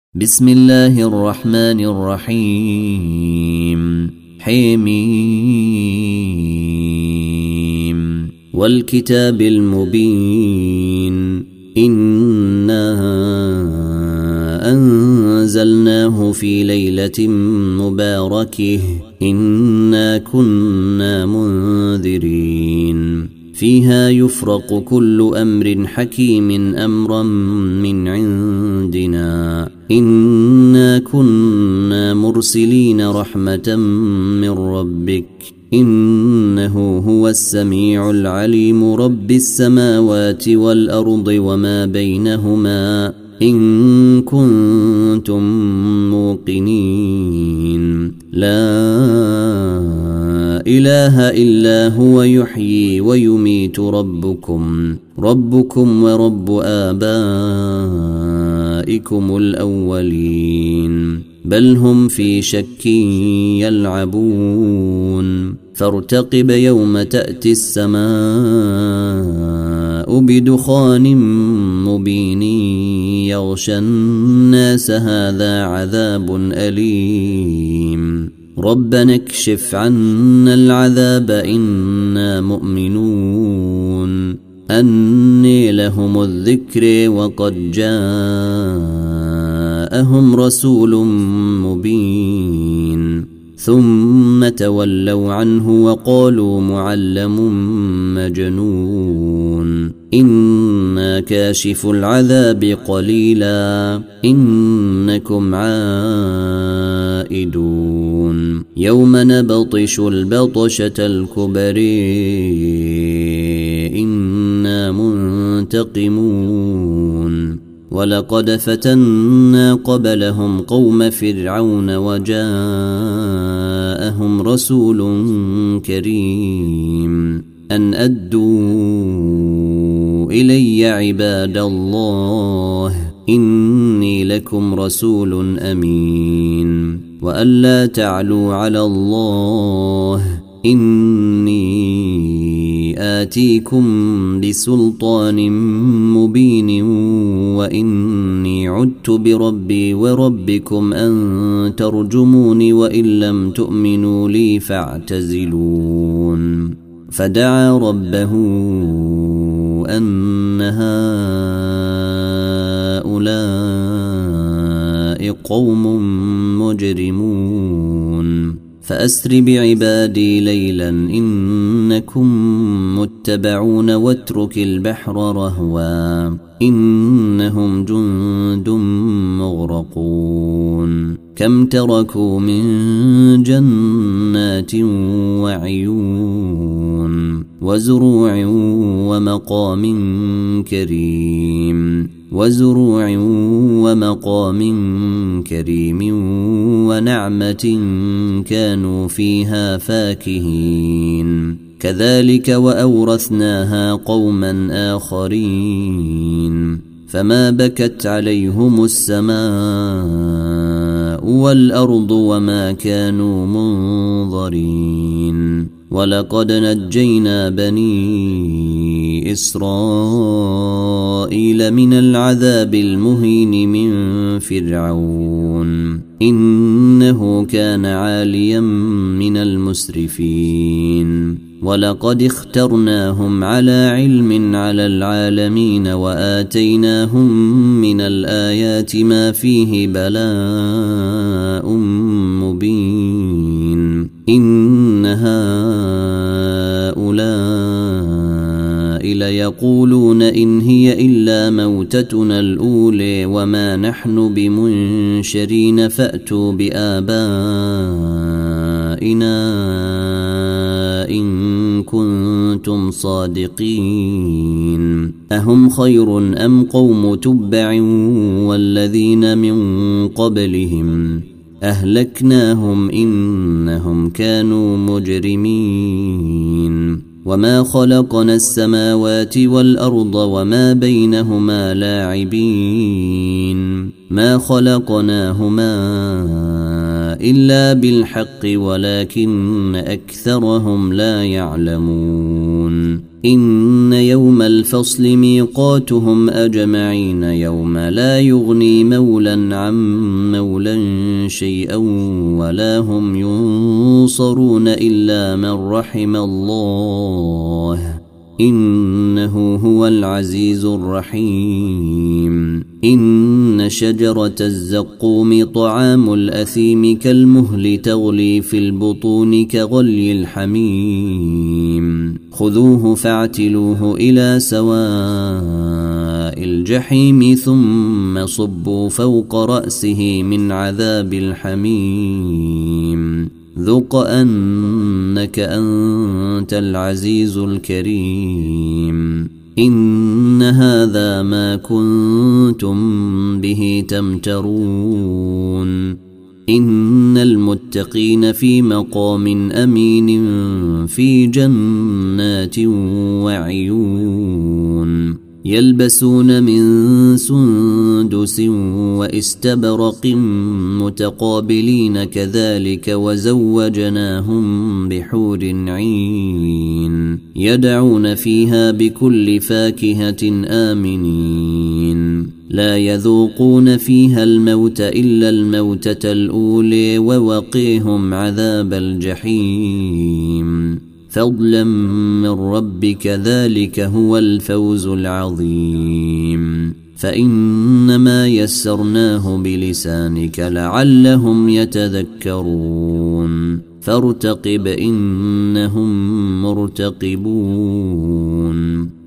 بسم الله الرحمن الرحيم حميم والكتاب المبين إنا أنزلناه في ليلة مباركة إنا كنا منذرين فيها يفرق كل أمر حكيم أمرا من عندنا إنا كنا مرسلين رحمة من ربك إنه هو السميع العليم رب السماوات والأرض وما بينهما إن كنتم موقنين لا إله إلا هو يحيي ويميت ربكم ورب آبائكم الأولين بل هم في شك يلعبون فارتقب يوم تأتي السماء بدخان مبين يغشى الناس هذا عذاب أليم ربنا اكشف عنا العذاب إنا مؤمنون أني لهم الذكر وقد جاءهم رسول مبين ثم تولوا عنه وقالوا معلم مجنون إنا كاشف العذاب قليلا إنكم عائدون يوم نبطش البطشة الكبرى إنا منتقمون ولقد فتنا قبلهم قوم فرعون وجاءهم رسول كريم أن أدوا إلي عباد الله إني لكم رسول أمين وألا تعلوا على الله إني آتيكم بسلطان مبين وإني عدت بربي وربكم أن ترجموني وإن لم تؤمنوا لي فاعتزلون فدعا ربه أن هؤلاء قوم مجرمون فأسر بعبادي ليلا إنكم متبعون واترك البحر رهوا إنهم جند مغرقون كم تركوا من جنات وعيون وزروع ومقام كريم ونعمة كانوا فيها فاكهين كذلك وأورثناها قوما آخرين فما بكت عليهم السماء والأرض وما كانوا منظرين ولقد نجينا بني إسرائيل من العذاب المهين من فرعون إنه كان عاليا من المسرفين ولقد اخترناهم على علم على العالمين وآتيناهم من الآيات ما فيه بلاء مبين إن هؤلاء ليقولون إن هي إلا موتتنا الأولى وما نحن بمنشرين فأتوا بآبائنا إن كنتم صادقين أهم خير أم قوم تبع والذين من قبلهم أهلكناهم إنهم كانوا مجرمين وما خلقنا السماوات والأرض وما بينهما لاعبين ما خلقناهما إلا بالحق ولكن أكثرهم لا يعلمون إن يوم الفصل ميقاتهم أجمعين يوم لا يغني مولا عن مولا شيئا ولا هم ينصرون إلا من رحم الله إنه هو العزيز الرحيم إن شجرة الزقوم طعام الأثيم كالمهل تغلي في البطون كغلي الحميم خذوه فاعتلوه إلى سواء الجحيم ثم صبوا فوق رأسه من عذاب الحميم ذق أنك أنت العزيز الكريم إن هذا ما كنتم به تمترون إن المتقين في مقام أمين في جنات وعيون يلبسون من سندس واستبرق متقابلين كذلك وزوجناهم بحور عين يدعون فيها بكل فاكهة آمنين لا يذوقون فيها الموت إلا الموتة الأولى ووقيهم عذاب الجحيم فضلا من ربك ذلك هو الفوز العظيم فإنما يسرناه بلسانك لعلهم يتذكرون فارتقب إنهم مرتقبون